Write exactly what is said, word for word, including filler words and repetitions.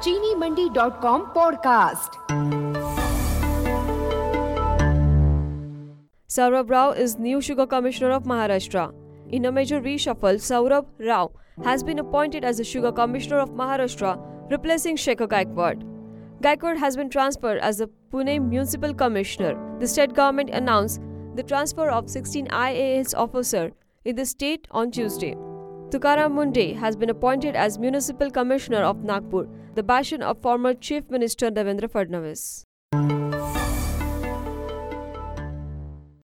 चीनी Mandi dot com podcast. Saurabh Rao is new Sugar Commissioner of Maharashtra. In a major reshuffle, Saurabh Rao has been appointed as the Sugar Commissioner of Maharashtra, replacing Shekhar Gaikwad. Gaikwad has been transferred as the Pune Municipal Commissioner. The state government announced the transfer of sixteen I A S officers in the state on Tuesday. Tukaram Munde has been appointed as Municipal Commissioner of Nagpur, the bastion of former Chief Minister Devendra Fadnavis.